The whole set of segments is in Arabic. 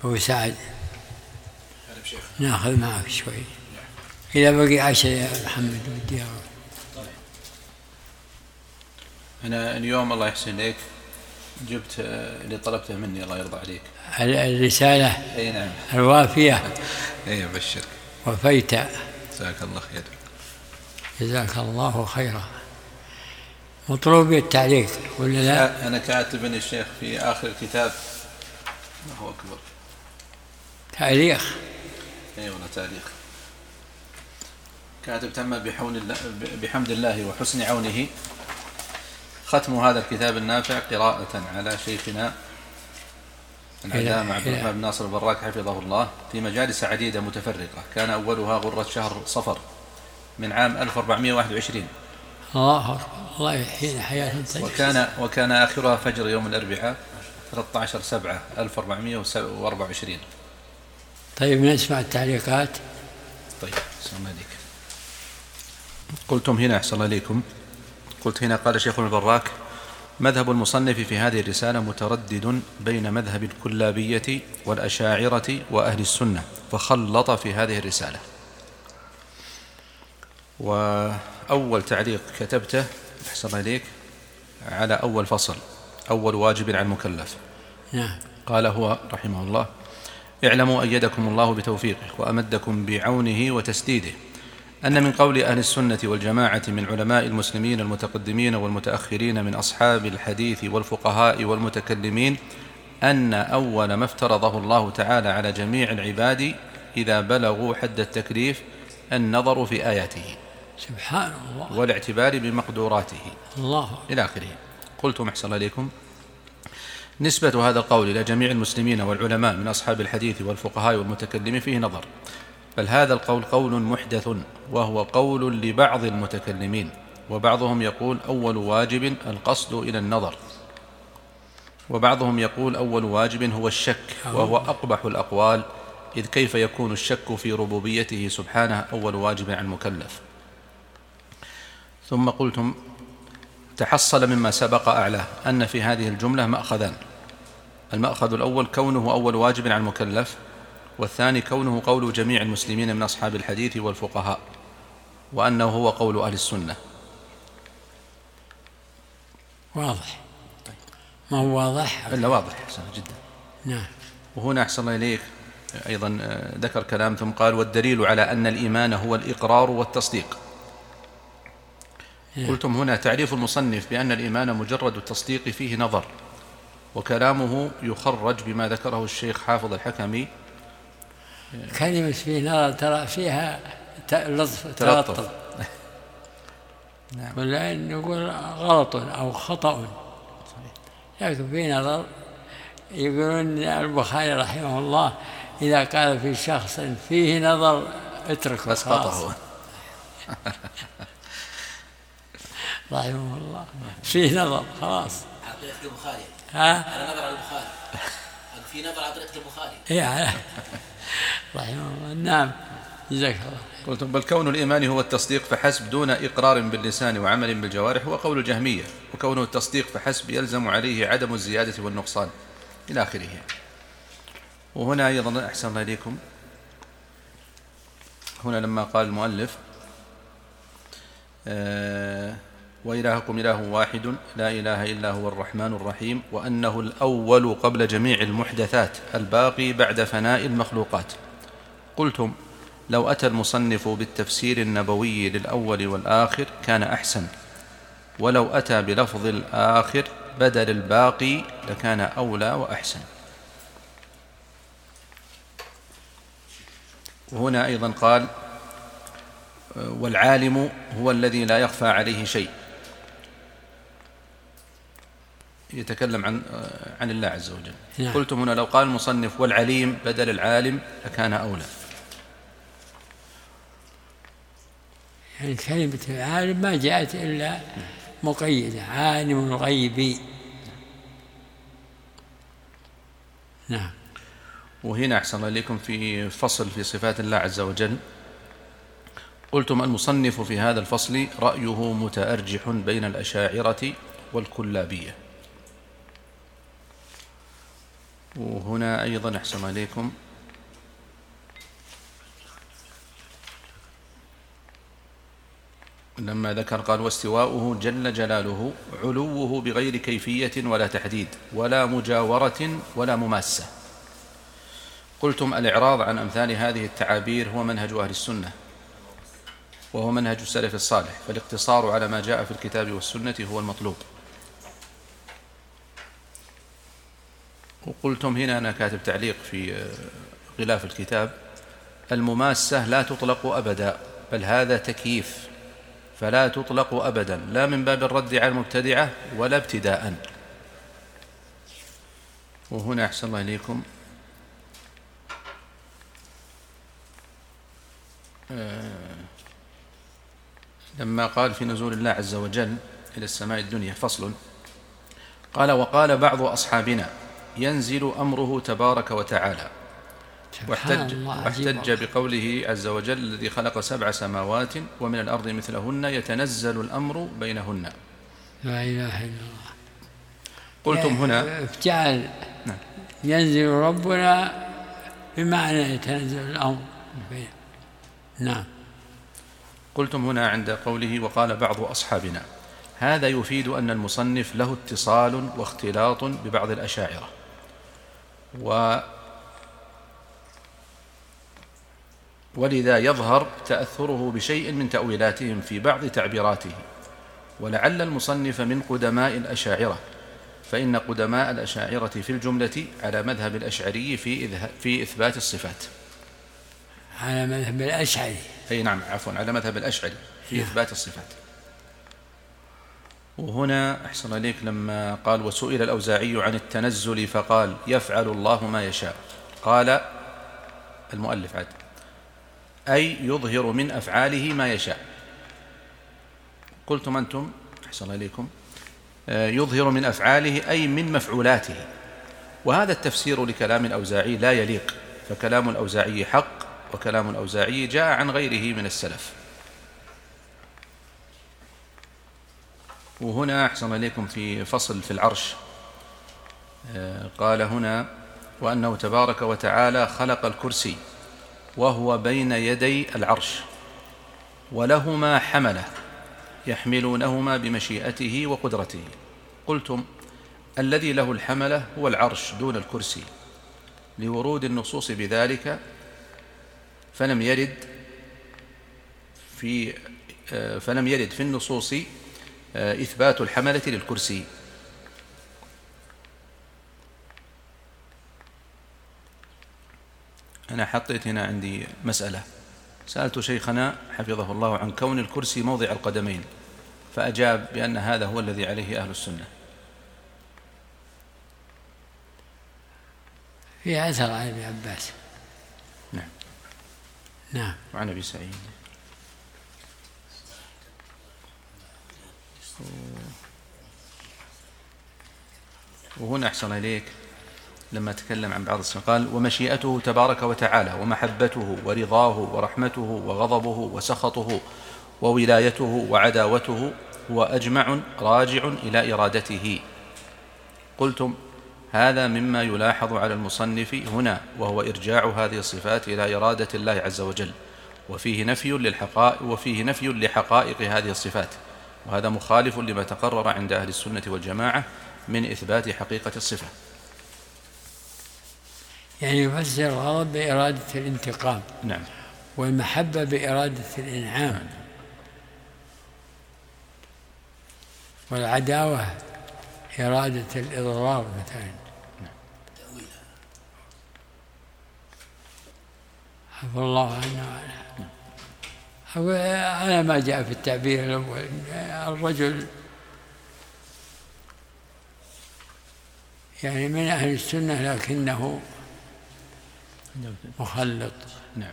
أبو سعد ناخذ معك شوي إذا بقي 10 يا محمد والديار. أنا اليوم الله يحسن لك جبت اللي طلبته مني الله يرضى عليك، الرسالة. أي نعم الوافية. أي أبشرك وفيت. جزاك الله خير. جزاك الله خيرا. مطلوب التعليق ولا لا؟ أنا كاتب الشيخ في آخر الكتاب ما هو أكبر تاريخ. أي والله تاريخ. كاتب تم بحمد الله وحسن عونه ختم هذا الكتاب النافع قراءة على شيخنا العلامة عبد الرحمن بن ناصر البراك حفظه الله في مجالس عديدة متفرقة، كان أولها غرة شهر صفر من عام 1421. الله يحيينا حياة طيبة. وكان آخرها فجر يوم الأربعاء 13/7/1424. طيب نسمع التعليقات. طيب أحسن الله عليك. قلتم هنا أحسن الله عليكم، قلت هنا قال شيخ البراك: مذهب المصنف في هذه الرسالة متردد بين مذهب الكلابية والأشاعرة وأهل السنة، فخلط في هذه الرسالة. وأول تعليق كتبته أحسن الله عليك على أول فصل، أول واجب على المكلف. قال هو رحمه الله: اعلموا أيدكم الله بتوفيقه وأمدكم بعونه وتسديده أن من قول أهل السنة والجماعة من علماء المسلمين المتقدمين والمتأخرين من أصحاب الحديث والفقهاء والمتكلمين أن أول ما افترضه الله تعالى على جميع العباد إذا بلغوا حد التكليف النظر في آياته سبحان الله والاعتبار بمقدوراته الله إلى آخره. قلتم أحسن الله عليكم: نسبة هذا القول إلى جميع المسلمين والعلماء من أصحاب الحديث والفقهاء والمتكلمين فيه نظر، بل هذا القول قول محدث وهو قول لبعض المتكلمين، وبعضهم يقول أول واجب القصد إلى النظر، وبعضهم يقول أول واجب هو الشك، وهو أقبح الأقوال، إذ كيف يكون الشك في ربوبيته سبحانه أول واجب على المكلف. ثم قلتم: تحصل مما سبق أعلاه أن في هذه الجملة مأخذان: المأخذ الأول كونه أول واجب على المكلف، والثاني كونه قول جميع المسلمين من أصحاب الحديث والفقهاء، وأنه هو قول أهل السنة. واضح؟ ما هو واضح؟ إلا واضح أحسن جدا. نعم. وهنا أحسن الله إليك أيضا ذكر كلام ثم قال: والدليل على أن الإيمان هو الإقرار والتصديق. قلتم هنا تعريف المصنف بأن الإيمان مجرد التصديق فيه نظر، وكلامه يخرج بما ذكره الشيخ حافظ الحكمي. كلمة فيه نظر ترى فيها تلطف نعم. ولا نقول غلط أو خطأ، لكن فيه نظر. يقولون البخاري رحمه الله إذا قال في شخص فيه نظر اتركه اسقطه رحمه الله فيه نظر خلاص. على طريقة البخاري. على نظر على البخاري. في نظر على طريقة البخاري. رحمه الله. نعم جزاك الله. قلت: بل كون الإيمان هو التصديق فحسب دون إقرار باللسان وعمل بالجوارح هو قول الجهمية، وكونه التصديق فحسب يلزم عليه عدم الزيادة والنقصان إلى آخره. وهنا أيضا أحسن الله إليكم، هنا لما قال المؤلف: وإلهكم إله واحد لا إله إلا هو الرحمن الرحيم، وأنه الأول قبل جميع المحدثات الباقي بعد فناء المخلوقات. قلتم: لو أتى المصنف بالتفسير النبوي للأول والآخر كان أحسن، ولو أتى بلفظ الآخر بدل الباقي لكان أولى وأحسن. وهنا أيضا قال: والعالم هو الذي لا يخفى عليه شيء، يتكلم عن الله عز وجل. نعم. قلتم هنا لو قال المصنف والعليم بدل العالم لكان أولى. يعني كلمة العالم ما جاءت إلا مقيدة، عالم الغيب. نعم. وهنا أحسن الله إليكم في فصل في صفات الله عز وجل. قلتم: المصنف في هذا الفصل رأيه متأرجح بين الأشاعرة والكلابية. وهنا أيضا أحسن عليكم لما ذكر قال واستواؤه جل جلاله علوه بغير كيفية ولا تحديد ولا مجاورة ولا مماسة. قلتم الإعراض عن أمثال هذه التعابير هو منهج أهل السنة وهو منهج السلف الصالح، فالاقتصار على ما جاء في الكتاب والسنة هو المطلوب. وقلتم هنا أنا كاتب تعليق في غلاف الكتاب المماسة لا تطلق أبدا، بل هذا تكييف فلا تطلق أبدا، لا من باب الرد على المبتدعة ولا ابتداء. وهنا أحسن الله إليكم لما قال في نزول الله عز وجل إلى السماء الدنيا فصل، قال وقال بعض أصحابنا ينزل أمره تبارك وتعالى، واحتج بقوله عز وجل الذي خلق 7 سماوات ومن الأرض مثلهن يتنزل الأمر بينهن. لا إله إلا الله. قلتم هنا افتعل نعم. ينزل ربنا بمعنى يتنزل الأمر بينه. نعم. قلتم هنا عند قوله وقال بعض أصحابنا، هذا يفيد أن المصنف له اتصال واختلاط ببعض الأشاعرة، ولذا يظهر تأثره بشيء من تأويلاتهم في بعض تعبيراته، ولعل المصنف من قدماء الأشاعرة، فإن قدماء الأشاعرة في الجملة على مذهب الأشعري في إثبات الصفات. على مذهب الأشعري، أي نعم عفوا، على مذهب الأشعري في إثبات الصفات. وهنا أحسن إليك لما قال وسئل الأوزاعي عن التنزل فقال يفعل الله ما يشاء، قال المؤلف عاد أي يظهر من أفعاله ما يشاء. قلتم أنتم أحسن إليكم يظهر من أفعاله أي من مفعولاته، وهذا التفسير لكلام الأوزاعي لا يليق، فكلام الأوزاعي حق، وكلام الأوزاعي جاء عن غيره من السلف. وهنا أحسن إليكم في فصل في العرش قال هنا وأنه تبارك وتعالى خلق الكرسي وهو بين يدي العرش ولهما حملة يحملونهما بمشيئته وقدرته. قلتم الذي له الحملة هو العرش دون الكرسي لورود النصوص بذلك، فلم يرد في النصوص إثبات الحملة للكرسي. أنا حطيت هنا عندي مسألة، سألت شيخنا حفظه الله عن كون الكرسي موضع القدمين، فأجاب بأن هذا هو الذي عليه أهل السنة. في أثر عن ابن عباس. نعم. نعم. وعن أبي سعيد. وهنا أحسن إليك لما تكلم عن بعض الصفات قال ومشيئته تبارك وتعالى ومحبته ورضاه ورحمته وغضبه وسخطه وولايته وعداوته هو أجمع راجع إلى إرادته. قلتم هذا مما يلاحظ على المصنف هنا، وهو إرجاع هذه الصفات إلى إرادة الله عز وجل، وفيه نفي لحقائق هذه الصفات، وهذا مخالف لما تقرر عند أهل السنة والجماعة من إثبات حقيقة الصفة. يعني يفسر الغضب بإرادة الانتقام. نعم. والمحبة بإرادة الإنعام. نعم. والعداوة إرادة الإضرار مثلا. عفى الله عنه على ما جاء في التعبير الأول. الرجل يعني من أهل السنة لكنه مخلط. نعم.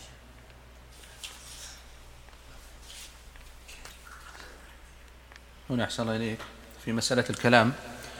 هنا أحسن إليك في مسألة الكلام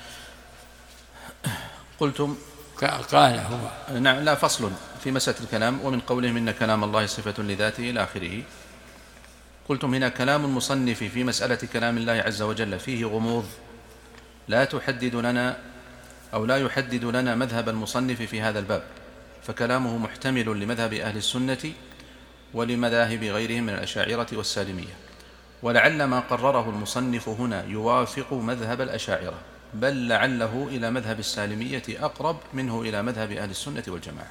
قلتم قال هو نعم لا فصل في مسألة الكلام ومن قولهم إن كلام الله صفة لذاته إلى آخره. قلتم هنا كلام المصنف في مسألة كلام الله عز وجل فيه غموض لا تحدد لنا أو لا يحدد لنا مذهب المصنف في هذا الباب، فكلامه محتمل لمذهب أهل السنة ولمذاهب غيرهم من الأشاعرة والسالمية، ولعل ما قرره المصنف هنا يوافق مذهب الأشاعرة، بل لعله إلى مذهب السالمية أقرب منه إلى مذهب أهل السنة والجماعة.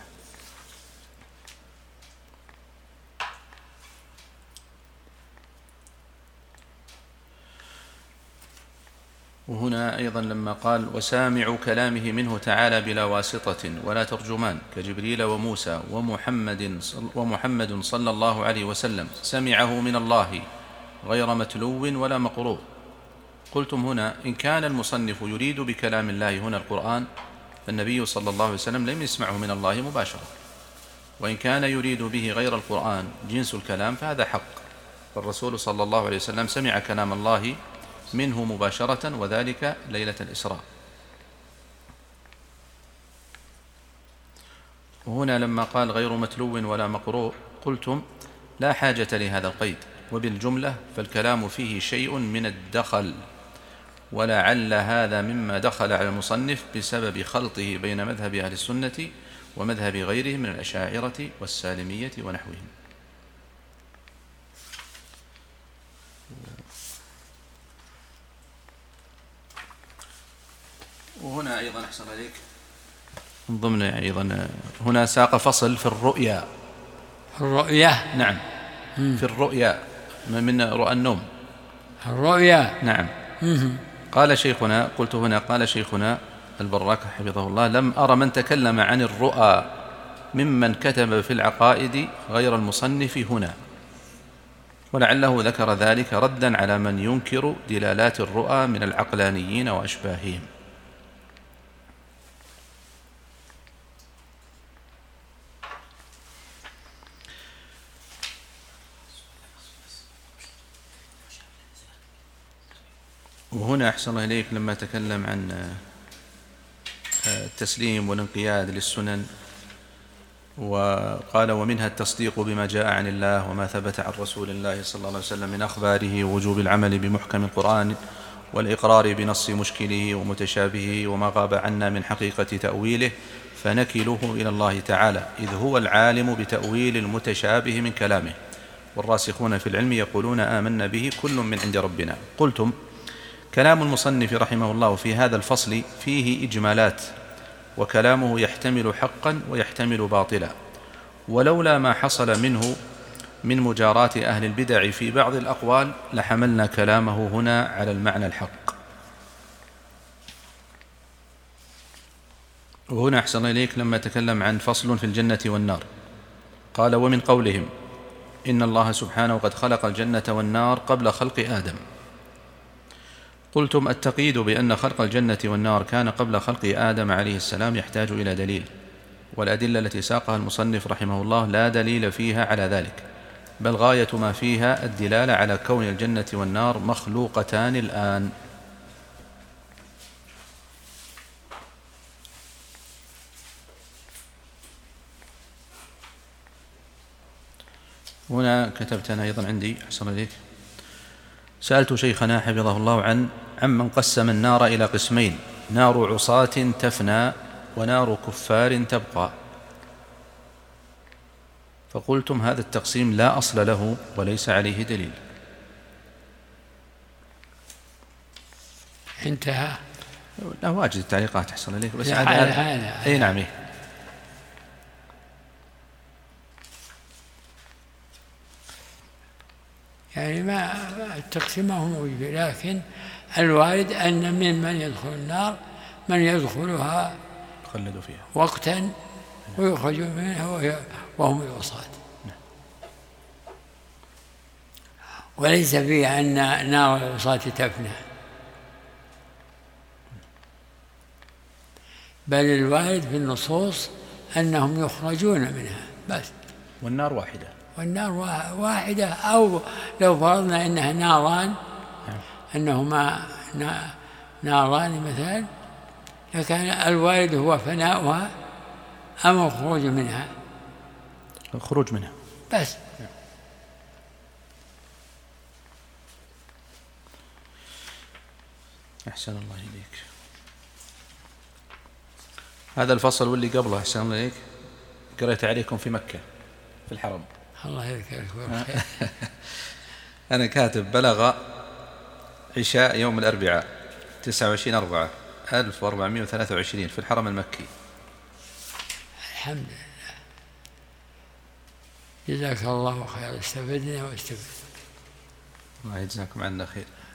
وهنا أيضا لما قال وسامع كلامه منه تعالى بلا واسطة ولا ترجمان كجبريل وموسى ومحمد صلى الله عليه وسلم سمعه من الله غير متلو ولا مقروء. قلتم هنا إن كان المصنف يريد بكلام الله هنا القرآن فالنبي صلى الله عليه وسلم لم يسمعه من الله مباشرة، وإن كان يريد به غير القرآن جنس الكلام فهذا حق، فالرسول صلى الله عليه وسلم سمع كلام الله منه مباشرة وذلك ليلة الإسراء. وهنا لما قال غير متلو ولا مقروء قلتم لا حاجة لهذا القيد، وبالجملة فالكلام فيه شيء من الدخل، ولعل هذا مما دخل على المصنف بسبب خلطه بين مذهب أهل السنة ومذهب غيرهم من الأشاعرة والسالمية ونحوهم. وهنا أيضا أحسن عليك من ضمن أيضا هنا ساق فصل في الرؤيا. الرؤيا نعم في الرؤيا من رؤى النوم. الرؤيا نعم. قال شيخنا قلت هنا قال شيخنا البراك حفظه الله لم أرى من تكلم عن الرؤى ممن كتب في العقائد غير المصنف هنا، ولعله ذكر ذلك ردا على من ينكر دلالات الرؤى من العقلانيين وأشباههم. وهنا أحسن إليك لما تكلم عن التسليم والانقياد للسنن وقال ومنها التصديق بما جاء عن الله وما ثبت عن رسول الله صلى الله عليه وسلم من أخباره ووجوب العمل بمحكم القرآن والإقرار بنص مشكله ومتشابهه وما غاب عنا من حقيقة تأويله فنكله إلى الله تعالى إذ هو العالم بتأويل المتشابه من كلامه، والراسخون في العلم يقولون آمنا به كل من عند ربنا. قلتم كلام المصنف رحمه الله في هذا الفصل فيه إجمالات، وكلامه يحتمل حقا ويحتمل باطلا، ولولا ما حصل منه من مجاراة أهل البدع في بعض الأقوال لحملنا كلامه هنا على المعنى الحق. وهنا أحسن إليك لما تكلم عن فصل في الجنة والنار قال ومن قولهم إن الله سبحانه قد خلق الجنة والنار قبل خلق آدم. قلتم التقييد بأن خلق الجنة والنار كان قبل خلق آدم عليه السلام يحتاج إلى دليل، والأدلة التي ساقها المصنف رحمه الله لا دليل فيها على ذلك، بل غاية ما فيها الدلالة على كون الجنة والنار مخلوقتان الآن. هنا كتبت أنا أيضا عندي أحسن إليك سألت شيخنا حفظه الله عمن قسم النار إلى قسمين نار عصاة تفنى ونار كفار تبقى، فقلتم هذا التقسيم لا أصل له وليس عليه دليل. انتهى. لا واجد التعليقات أحسن إليك بس أي نعم. يعني ما التقسيم هو موجود، لكن الوارد أن ممن يدخل النار من يدخلها يخلد فيها وقتا ويخرج منها وهم العصاة، وليس فيه أن نار العصاة تفنى، بل الوارد في النصوص أنهم يخرجون منها بس. والنار واحدة. والنار واحدة، أو لو فرضنا أنها ناران أنهما ناران مثلا لكان الوارد هو فناؤها أم الخروج منها؟ الخروج منها بس. أحسن الله إليك. هذا الفصل واللي قبله أحسن الله إليك قريت عليكم في مكة في الحرم. الله يذكرك بالخير. أنا كاتب بلغ عشاء يوم الأربعاء 29/4/1423 في الحرم المكي. الحمد لله، جزاك الله خير، استفدنا واستفدنا. الله يجزاكم عنا خير.